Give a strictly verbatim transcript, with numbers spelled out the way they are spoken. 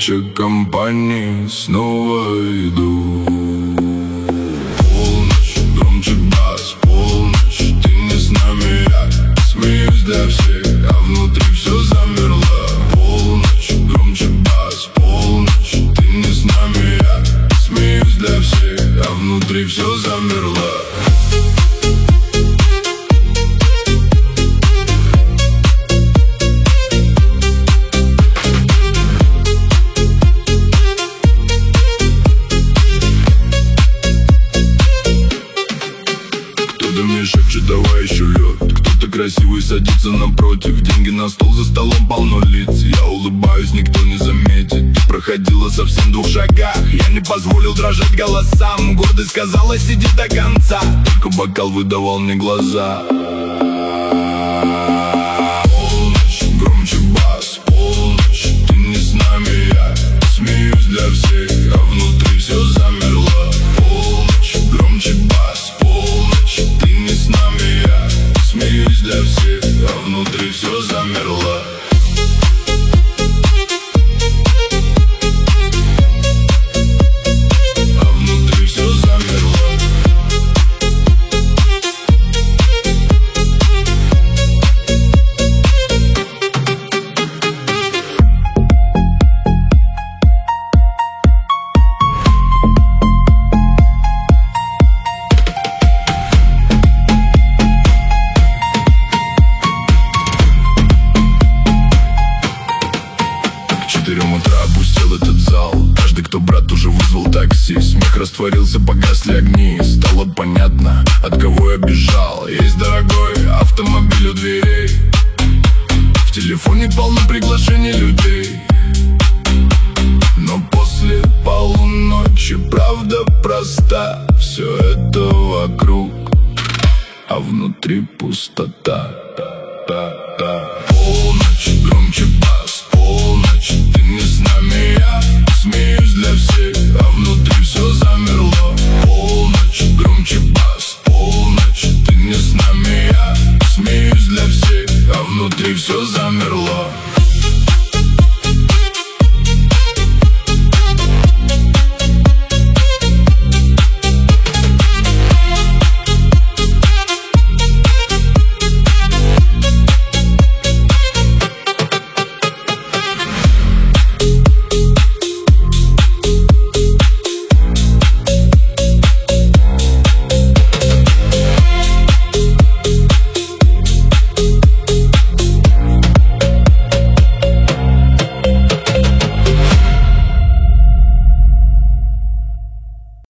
общей компании снова иду. Полночь, громче бас, полночь, ты не с нами, я смеюсь для всех, а внутри все замерло. Полночь, громче бас, полночь, ты не с нами, я смеюсь для всех, а внутри все замерло. Кто-то мне шепчет, давай еще лед. Кто-то красивый садится напротив. Деньги на стол, за столом полно лиц. Я улыбаюсь, никто не заметит. Ты проходила совсем в двух шагах. Я не позволил дрожать голосам. Гордость сказала, сиди до конца. Только бокал выдавал мне глаза. Полночь, громче бас, полночь, ты не с нами, я смеюсь для всех, а внутри все замерло. Полночь, громче бас, полночь, ты не с нами, я смеюсь для всех, а внутри все замерло. А внутри все замерло. В четыре утра опустел этот зал. Каждый, кто брат, уже вызвал такси. Смех растворился, погасли огни. Стало понятно, от кого я бежал. Есть дорогой автомобиль у дверей. В телефоне полно приглашений людей. Но после полуночи правда проста. Все это вокруг, а внутри пустота. Полночь, громче бас, полночь, ты не с нами, я смеюсь для всех.